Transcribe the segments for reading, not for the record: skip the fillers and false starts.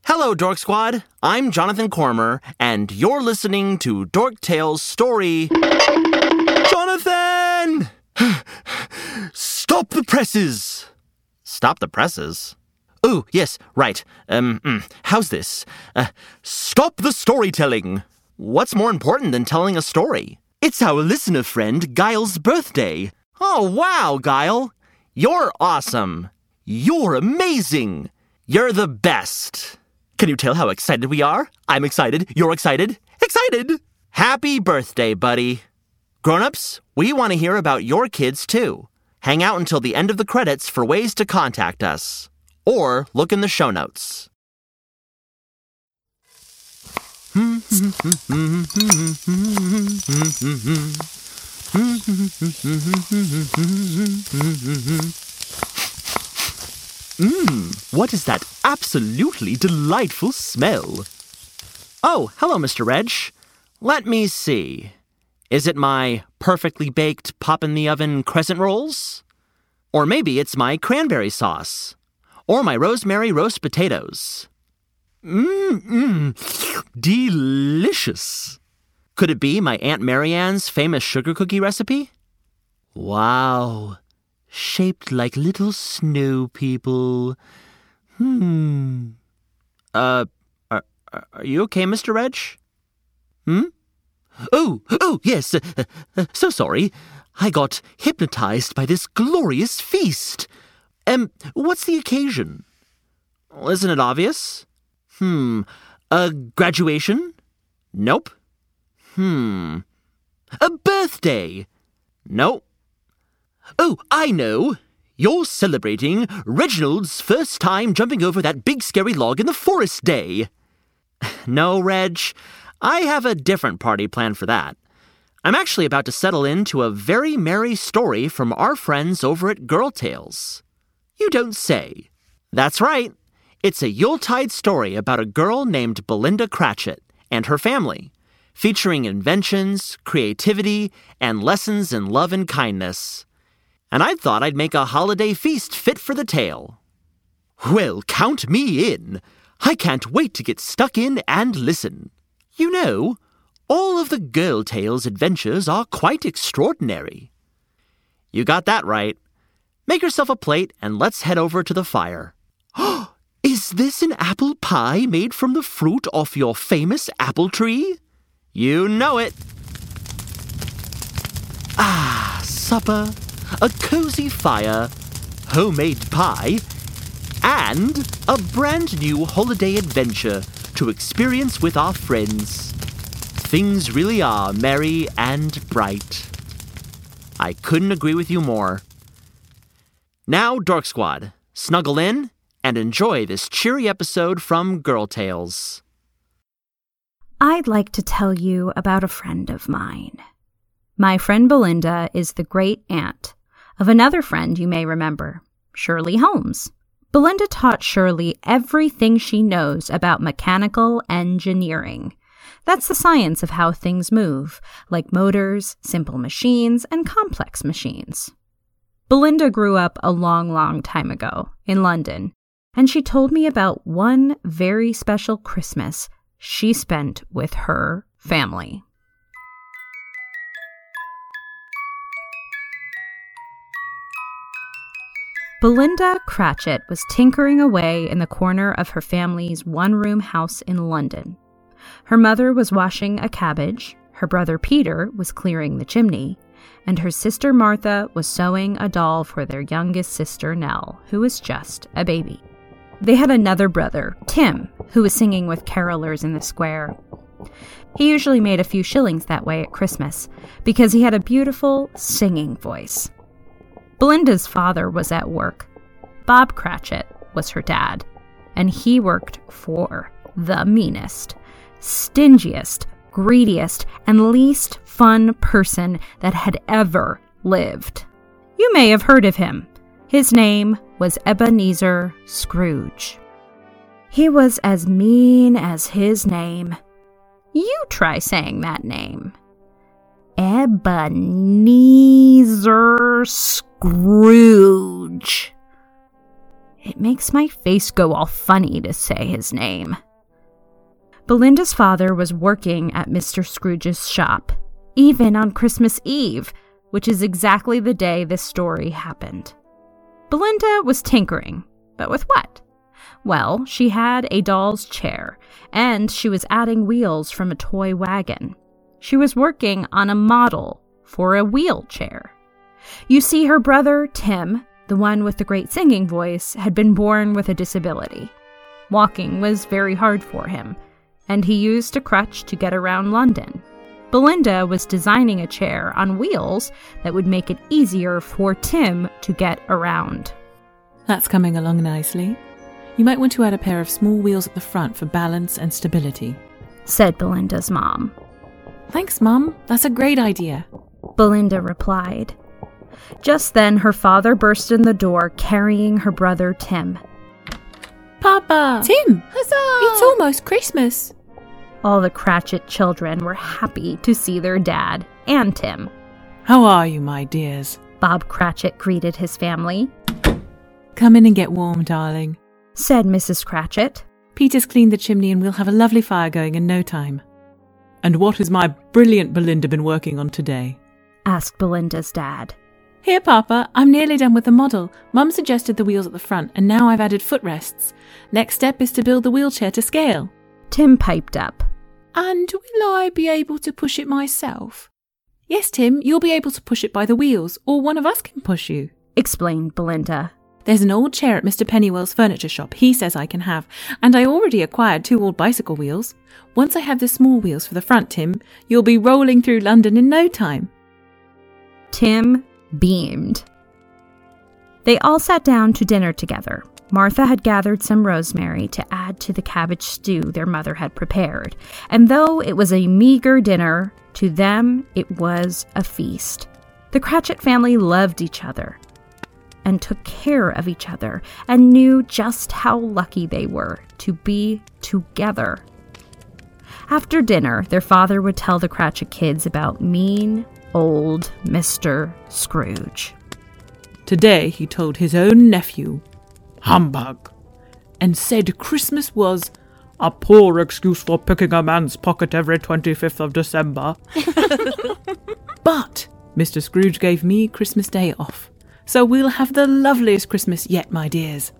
Hello, Dork Squad. I'm Jonathan Cormer, and you're listening to Dork Tales Story... Jonathan! Stop the presses! Stop the presses? Oh, yes, right. How's this? Stop the storytelling! What's more important than telling a story? It's our listener friend, Guile's birthday. Oh, wow, Guile. You're awesome. You're amazing. You're the best. Can you tell how excited we are? I'm excited. You're excited. Excited! Happy birthday, buddy. Grown-ups, we want to hear about your kids, too. Hang out until the end of the credits for ways to contact us. Or look in the show notes. What is that absolutely delightful smell? Oh, hello, Mr. Reg. Let me see. Is it my perfectly baked pop-in-the-oven crescent rolls? Or maybe it's my cranberry sauce. Or my rosemary roast potatoes. Delicious. Could it be my Aunt Marianne's famous sugar cookie recipe? Wow. Shaped like little snow people. Are you okay, Mr. Reg? Oh, yes. So sorry. I got hypnotized by this glorious feast. What's the occasion? Isn't it obvious? A graduation? Nope. A birthday? Nope. Oh, I know. You're celebrating Reginald's first time jumping over that big scary log in the forest day. No, Reg. I have a different party planned for that. I'm actually about to settle into a very merry story from our friends over at Girl Tales. You don't say. That's right. It's a Yuletide story about a girl named Belinda Cratchit and her family, featuring inventions, creativity, and lessons in love and kindness. And I thought I'd make a holiday feast fit for the tale. Well, count me in. I can't wait to get stuck in and listen. You know, all of the Girl Tales adventures are quite extraordinary. You got that right. Make yourself a plate and let's head over to the fire. Is this an apple pie made from the fruit off your famous apple tree? You know it. Supper, a cozy fire, homemade pie, and a brand new holiday adventure to experience with our friends. Things really are merry and bright. I couldn't agree with you more. Now, Dork Squad, snuggle in and enjoy this cheery episode from Girl Tales. I'd like to tell you about a friend of mine. My friend Belinda is the great-aunt of another friend you may remember, Shirley Holmes. Belinda taught Shirley everything she knows about mechanical engineering. That's the science of how things move, like motors, simple machines, and complex machines. Belinda grew up a long, long time ago in London, and she told me about one very special Christmas she spent with her family. Belinda Cratchit was tinkering away in the corner of her family's one-room house in London. Her mother was washing a cabbage, her brother Peter was clearing the chimney, and her sister Martha was sewing a doll for their youngest sister Nell, who was just a baby. They had another brother, Tim, who was singing with carolers in the square. He usually made a few shillings that way at Christmas because he had a beautiful singing voice. Belinda's father was at work. Bob Cratchit was her dad, and he worked for the meanest, stingiest, greediest, and least fun person that had ever lived. You may have heard of him. His name was Ebenezer Scrooge. He was as mean as his name. You try saying that name. Ebenezer Scrooge. It makes my face go all funny to say his name. Belinda's father was working at Mr. Scrooge's shop, even on Christmas Eve, which is exactly the day this story happened. Belinda was tinkering, but with what? Well, she had a doll's chair, and she was adding wheels from a toy wagon. She was working on a model for a wheelchair. You see, her brother, Tim, the one with the great singing voice, had been born with a disability. Walking was very hard for him, and he used a crutch to get around London. Belinda was designing a chair on wheels that would make it easier for Tim to get around. That's coming along nicely. You might want to add a pair of small wheels at the front for balance and stability, said Belinda's mom. Thanks, Mum. That's a great idea, Belinda replied. Just then, her father burst in the door carrying her brother Tim. Papa! Tim! Huzzah! It's almost Christmas! All the Cratchit children were happy to see their dad and Tim. How are you, my dears? Bob Cratchit greeted his family. Come in and get warm, darling, said Mrs. Cratchit. Peter's cleaned the chimney and we'll have a lovely fire going in no time. And what has my brilliant Belinda been working on today? Asked Belinda's dad. Here, Papa, I'm nearly done with the model. Mum suggested the wheels at the front, and now I've added footrests. Next step is to build the wheelchair to scale. Tim piped up. And will I be able to push it myself? Yes, Tim, you'll be able to push it by the wheels, or one of us can push you, explained Belinda. There's an old chair at Mr. Pennywell's furniture shop he says I can have, and I already acquired 2 old bicycle wheels. Once I have the small wheels for the front, Tim, you'll be rolling through London in no time. Tim beamed. They all sat down to dinner together. Martha had gathered some rosemary to add to the cabbage stew their mother had prepared, and though it was a meager dinner, to them it was a feast. The Cratchit family loved each other and took care of each other and knew just how lucky they were to be together. After dinner, their father would tell the Cratchit kids about mean, old Mr. Scrooge. Today he told his own nephew, "Humbug," and said Christmas was a poor excuse for picking a man's pocket every 25th of December. But Mr. Scrooge gave me Christmas Day off, so we'll have the loveliest Christmas yet, my dears.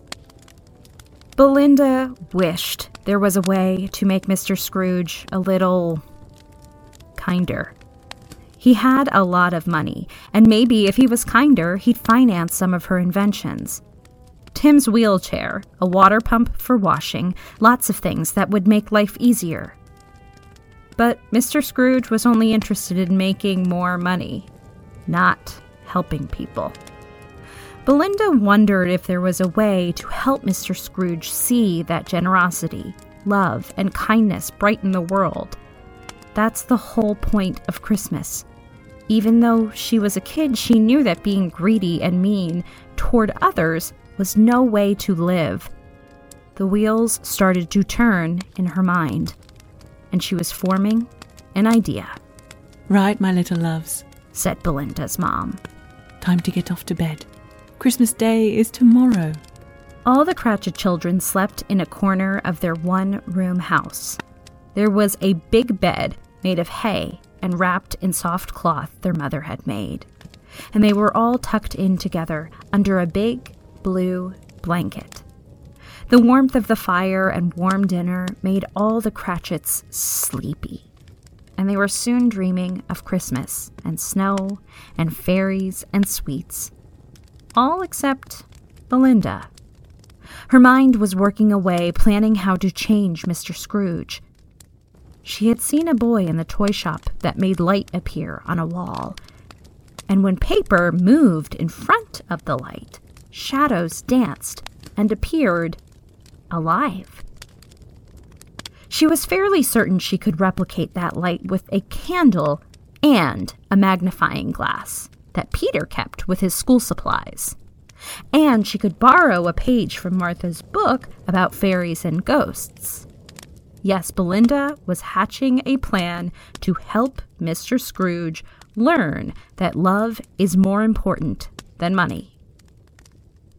Belinda wished there was a way to make Mr. Scrooge a little kinder. He had a lot of money, and maybe if he was kinder, he'd finance some of her inventions. Tim's wheelchair, a water pump for washing, lots of things that would make life easier. But Mr. Scrooge was only interested in making more money, not helping people. Belinda wondered if there was a way to help Mr. Scrooge see that generosity, love, and kindness brighten the world. That's the whole point of Christmas. Even though she was a kid, she knew that being greedy and mean toward others was no way to live. The wheels started to turn in her mind, and she was forming an idea. Right, my little loves, said Belinda's mom. Time to get off to bed. Christmas Day is tomorrow. All the Cratchit children slept in a corner of their one-room house. There was a big bed made of hay and wrapped in soft cloth their mother had made, and they were all tucked in together under a big blue blanket. The warmth of the fire and warm dinner made all the Cratchits sleepy, and they were soon dreaming of Christmas and snow and fairies and sweets, all except Belinda. Her mind was working away, planning how to change Mr. Scrooge. She had seen a boy in the toy shop that made light appear on a wall, and when paper moved in front of the light, shadows danced and appeared alive. She was fairly certain she could replicate that light with a candle and a magnifying glass that Peter kept with his school supplies. And she could borrow a page from Martha's book about fairies and ghosts. Yes, Belinda was hatching a plan to help Mr. Scrooge learn that love is more important than money.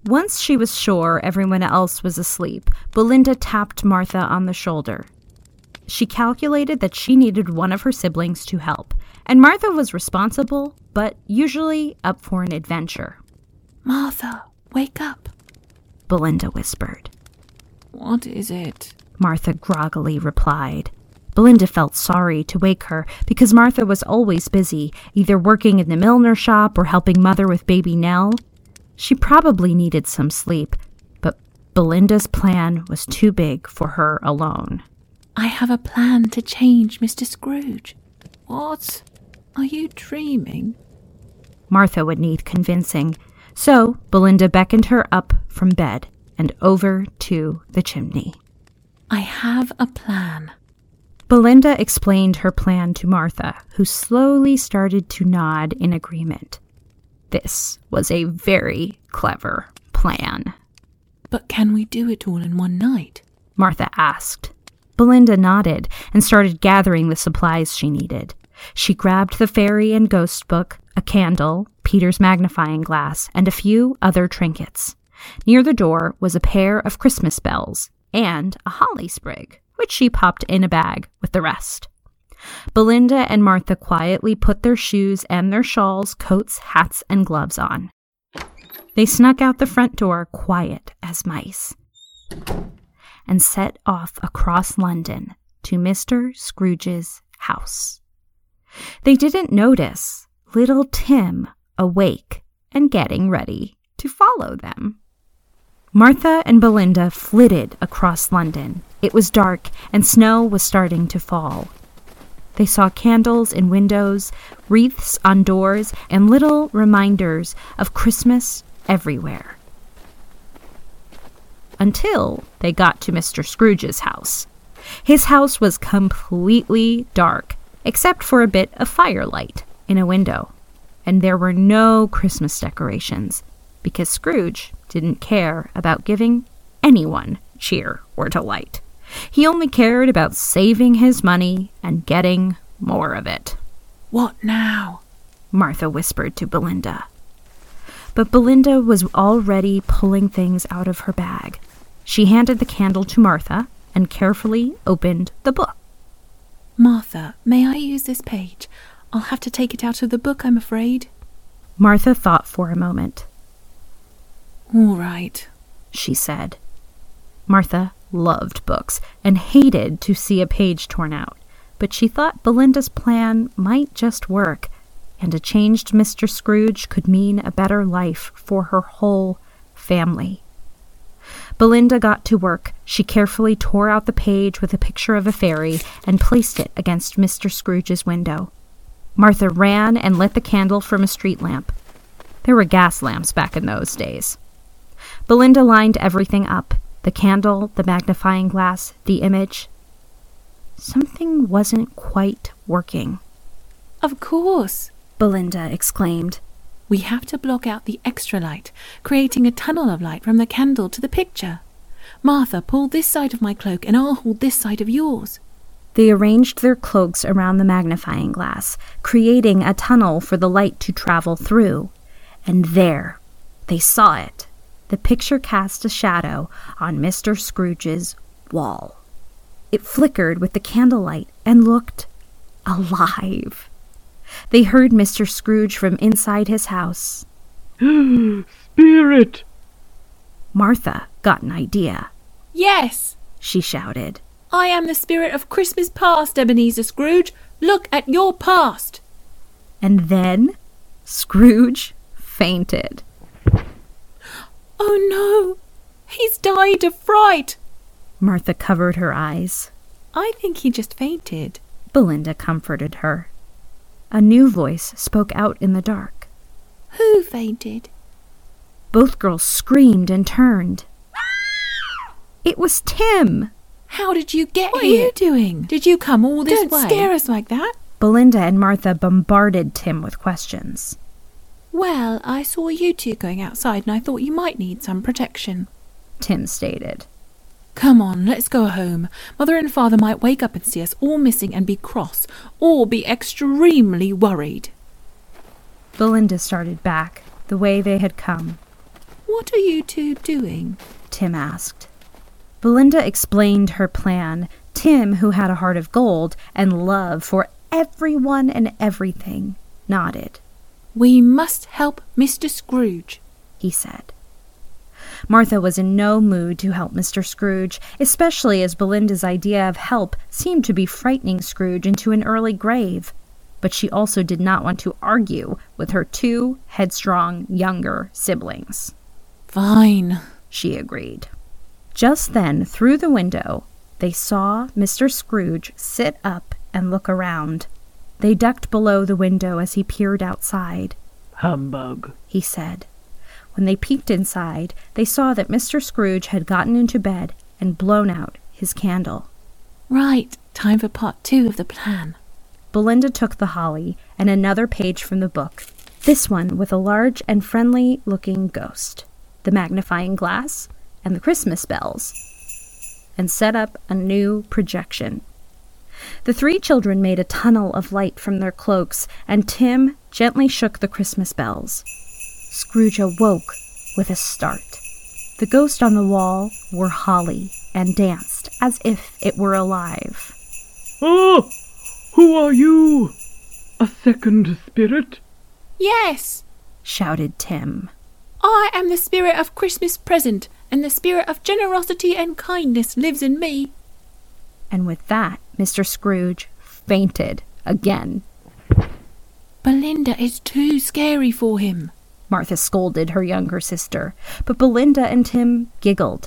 Once she was sure everyone else was asleep, Belinda tapped Martha on the shoulder. She calculated that she needed one of her siblings to help, and Martha was responsible, but usually up for an adventure. "Martha, wake up," Belinda whispered. "What is it?" Martha groggily replied. Belinda felt sorry to wake her because Martha was always busy, either working in the milliner's shop or helping Mother with baby Nell. She probably needed some sleep, but Belinda's plan was too big for her alone. "I have a plan to change Mr. Scrooge." "What? Are you dreaming?" Martha would need convincing, so Belinda beckoned her up from bed and over to the chimney. "I have a plan." Belinda explained her plan to Martha, who slowly started to nod in agreement. This was a very clever plan. "But can we do it all in one night?" Martha asked. Belinda nodded and started gathering the supplies she needed. She grabbed the fairy and ghost book, a candle, Peter's magnifying glass, and a few other trinkets. Near the door was a pair of Christmas bells and a holly sprig, which she popped in a bag with the rest. Belinda and Martha quietly put their shoes and their shawls, coats, hats, and gloves on. They snuck out the front door quiet as mice and set off across London to Mr. Scrooge's house. They didn't notice little Tim awake and getting ready to follow them. Martha and Belinda flitted across London. It was dark and snow was starting to fall. They saw candles in windows, wreaths on doors, and little reminders of Christmas everywhere. Until they got to Mr. Scrooge's house. His house was completely dark, except for a bit of firelight in a window. And there were no Christmas decorations, because Scrooge didn't care about giving anyone cheer or delight. He only cared about saving his money and getting more of it. "What now?" Martha whispered to Belinda. But Belinda was already pulling things out of her bag. She handed the candle to Martha and carefully opened the book. "Martha, may I use this page? I'll have to take it out of the book, I'm afraid." Martha thought for a moment. "All right," she said. Martha loved books and hated to see a page torn out, but she thought Belinda's plan might just work, and a changed Mr. Scrooge could mean a better life for her whole family. Belinda got to work. She carefully tore out the page with a picture of a fairy and placed it against Mr. Scrooge's window. Martha ran and lit the candle from a street lamp. There were gas lamps back in those days. Belinda lined everything up. The candle, the magnifying glass, the image. Something wasn't quite working. "Of course," Belinda exclaimed. "We have to block out the extra light, creating a tunnel of light from the candle to the picture. Martha, pull this side of my cloak and I'll hold this side of yours." They arranged their cloaks around the magnifying glass, creating a tunnel for the light to travel through. And there, they saw it. The picture cast a shadow on Mr. Scrooge's wall. It flickered with the candlelight and looked alive. They heard Mr. Scrooge from inside his house. "Spirit!" Martha got an idea. "Yes!" she shouted. "I am the spirit of Christmas past, Ebenezer Scrooge. Look at your past." And then Scrooge fainted. "Oh no, he's died of fright." Martha covered her eyes. "I think he just fainted." Belinda comforted her. A new voice spoke out in the dark. "Who fainted?" Both girls screamed and turned. It was Tim! "How did you get What here? are you doing? Did you come all this way?" Don't scare us like that." Belinda and Martha bombarded Tim with questions. "Well, I saw you two going outside and I thought you might need some protection," Tim stated. "Come on, let's go home. Mother and Father might wake up and see us all missing and be cross, or be extremely worried." Belinda started back, the way they had come. What are you two doing? Tim asked. Belinda explained her plan. Tim, who had a heart of gold and love for everyone and everything, nodded. We must help Mr. Scrooge, he said. Martha was in no mood to help Mr. Scrooge, especially as Belinda's idea of help seemed to be frightening Scrooge into an early grave. But she also did not want to argue with her two headstrong younger siblings. Fine, she agreed. Just then, through the window, they saw Mr. Scrooge sit up and look around. They ducked below the window as he peered outside. Humbug, he said. When they peeked inside, they saw that Mr. Scrooge had gotten into bed and blown out his candle. Right, time for part 2 of the plan. Belinda took the holly and another page from the book, this one with a large and friendly-looking ghost, the magnifying glass, and the Christmas bells, and set up a new projection. The 3 children made a tunnel of light from their cloaks, and Tim gently shook the Christmas bells. Scrooge awoke with a start. The ghost on the wall wore holly and danced as if it were alive. "Oh, who are you? A second spirit?" Yes, shouted Tim. I am the spirit of Christmas present, and the spirit of generosity and kindness lives in me. And with that, Mr. Scrooge fainted again. Belinda is too scary for him, Martha scolded her younger sister, but Belinda and Tim giggled.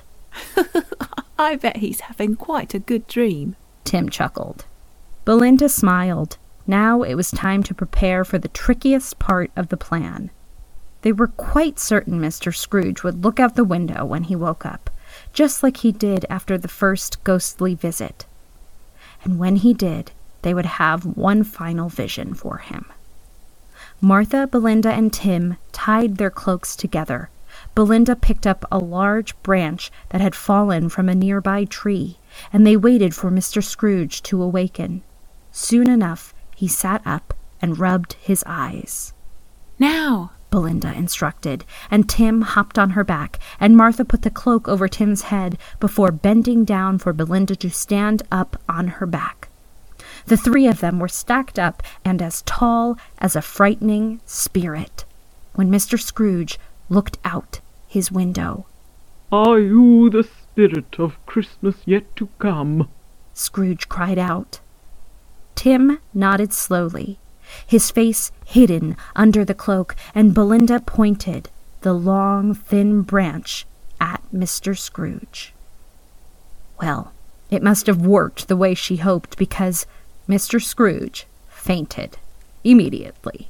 I bet he's having quite a good dream, Tim chuckled. Belinda smiled. Now it was time to prepare for the trickiest part of the plan. They were quite certain Mr. Scrooge would look out the window when he woke up, just like he did after the first ghostly visit. And when he did, they would have one final vision for him. Martha, Belinda, and Tim tied their cloaks together. Belinda picked up a large branch that had fallen from a nearby tree, and they waited for Mr. Scrooge to awaken. Soon enough, he sat up and rubbed his eyes. Now, Belinda instructed, and Tim hopped on her back, and Martha put the cloak over Tim's head before bending down for Belinda to stand up on her back. The 3 of them were stacked up and as tall as a frightening spirit when Mr. Scrooge looked out his window. "Are you the spirit of Christmas yet to come?" Scrooge cried out. Tim nodded slowly, his face hidden under the cloak, and Belinda pointed the long, thin branch at Mr. Scrooge. Well, it must have worked the way she hoped, because Mr. Scrooge fainted immediately.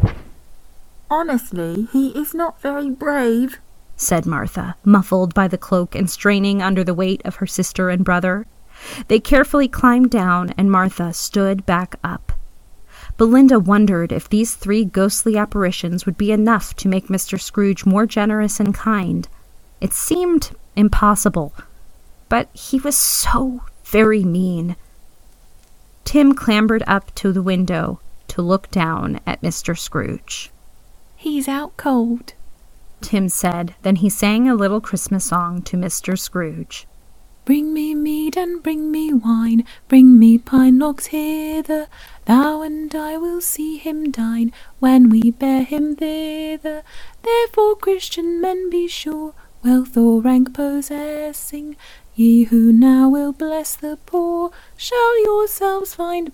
Honestly, he is not very brave, said Martha, muffled by the cloak and straining under the weight of her sister and brother. They carefully climbed down, and Martha stood back up. Belinda wondered if these 3 ghostly apparitions would be enough to make Mr. Scrooge more generous and kind. It seemed impossible, but he was so very mean. Tim clambered up to the window to look down at Mr. Scrooge. He's out cold, Tim said. Then he sang a little Christmas song to Mr. Scrooge. Bring me mead and bring me wine, bring me pine logs hither, thou and I will see him dine, when we bear him thither. Therefore, Christian men, be sure, wealth or rank possessing, ye who now will bless the poor, shall yourselves find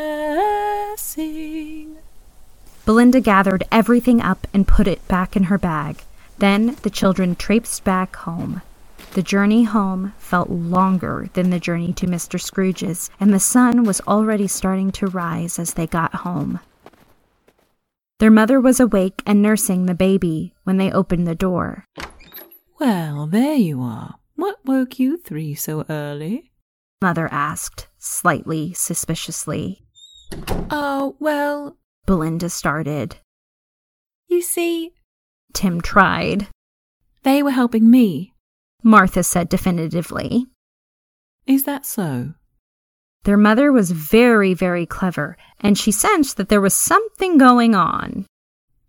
blessing. Belinda gathered everything up and put it back in her bag. Then the children traipsed back home. The journey home felt longer than the journey to Mr. Scrooge's, and the sun was already starting to rise as they got home. Their mother was awake and nursing the baby when they opened the door. Well, there you are. What woke you 3 so early? Mother asked, slightly suspiciously. Oh, well, Belinda started. You see, Tim tried. They were helping me, Martha said definitively. Is that so? Their mother was very, very clever, and she sensed that there was something going on.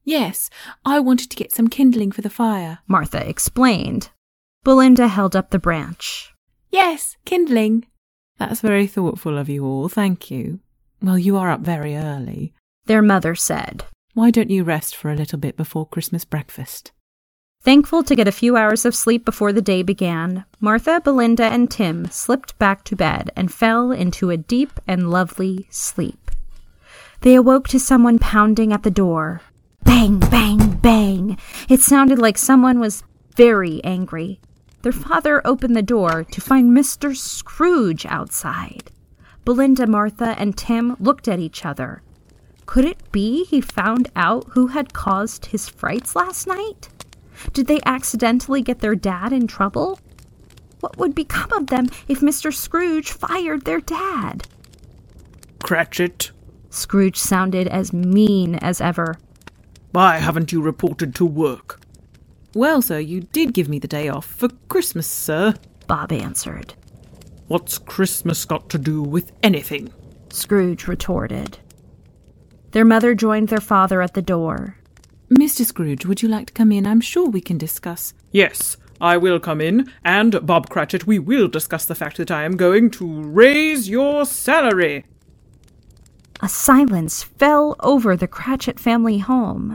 Yes, I wanted to get some kindling for the fire, Martha explained. Belinda held up the branch. Yes, kindling. That's very thoughtful of you all, thank you. Well, you are up very early, their mother said. Why don't you rest for a little bit before Christmas breakfast? Thankful to get a few hours of sleep before the day began, Martha, Belinda, and Tim slipped back to bed and fell into a deep and lovely sleep. They awoke to someone pounding at the door. Bang, bang, bang. It sounded like someone was very angry. Their father opened the door to find Mr. Scrooge outside. Belinda, Martha, and Tim looked at each other. Could it be he found out who had caused his frights last night? Did they accidentally get their dad in trouble? What would become of them if Mr. Scrooge fired their dad? Cratchit, Scrooge sounded as mean as ever. why haven't you reported to work? Well, sir, you did give me the day off for Christmas, sir, Bob answered. What's Christmas got to do with anything? Scrooge retorted. Their mother joined their father at the door. Mr. Scrooge, would you like to come in? I'm sure we can discuss. Yes, I will come in, and, Bob Cratchit, we will discuss the fact that I am going to raise your salary. A silence fell over the Cratchit family home.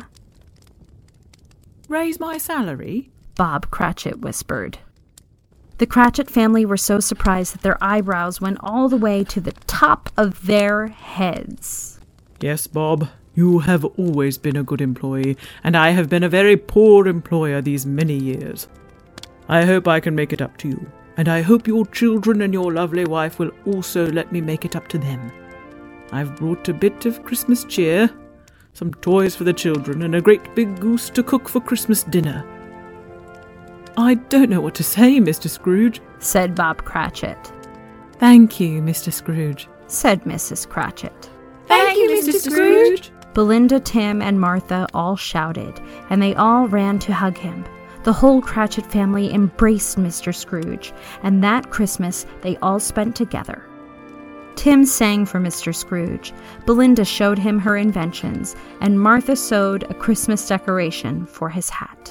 Raise my salary? Bob Cratchit whispered. The Cratchit family were so surprised that their eyebrows went all the way to the top of their heads. Yes, Bob, you have always been a good employee, and I have been a very poor employer these many years. I hope I can make it up to you, and I hope your children and your lovely wife will also let me make it up to them. I've brought a bit of Christmas cheer, some toys for the children, and a great big goose to cook for Christmas dinner. I don't know what to say, Mr. Scrooge, said Bob Cratchit. Thank you, Mr. Scrooge, said Mrs. Cratchit. Thank you, Mr. Scrooge. Belinda, Tim, and Martha all shouted, and they all ran to hug him. The whole Cratchit family embraced Mr. Scrooge, and that Christmas they all spent together. Tim sang for Mr. Scrooge, Belinda showed him her inventions, and Martha sewed a Christmas decoration for his hat.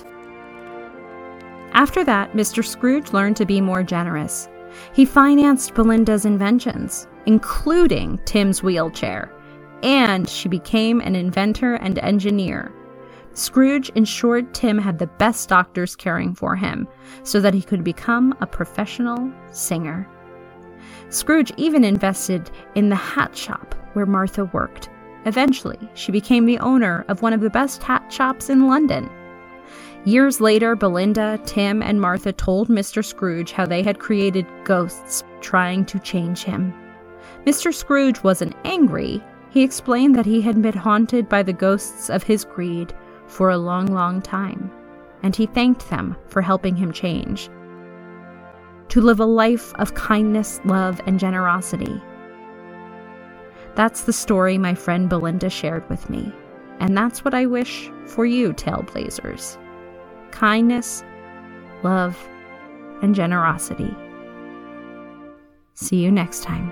After that, Mr. Scrooge learned to be more generous. He financed Belinda's inventions, including Tim's wheelchair, and she became an inventor and engineer. Scrooge ensured Tim had the best doctors caring for him so that he could become a professional singer. Scrooge even invested in the hat shop where Martha worked. Eventually, she became the owner of one of the best hat shops in London. Years later, Belinda, Tim, and Martha told Mr. Scrooge how they had created ghosts trying to change him. Mr. Scrooge wasn't angry. He explained that he had been haunted by the ghosts of his greed for a long, long time, and he thanked them for helping him change. To live a life of kindness, love, and generosity. That's the story my friend Belinda shared with me, and that's what I wish for you, Tailblazers. Kindness, love, and generosity. See you next time.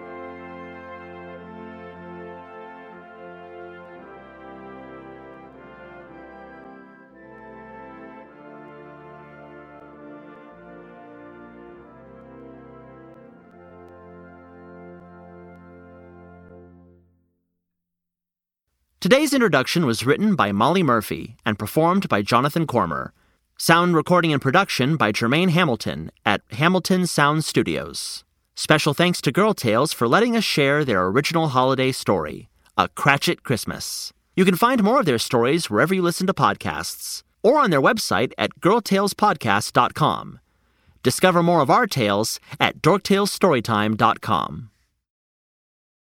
Today's introduction was written by Molly Murphy and performed by Jonathan Cormer. Sound recording and production by Jermaine Hamilton at Hamilton Sound Studios. Special thanks to Girl Tales for letting us share their original holiday story, A Cratchit Christmas. You can find more of their stories wherever you listen to podcasts, or on their website at girltalespodcast.com. Discover more of our tales at dorktalesstorytime.com.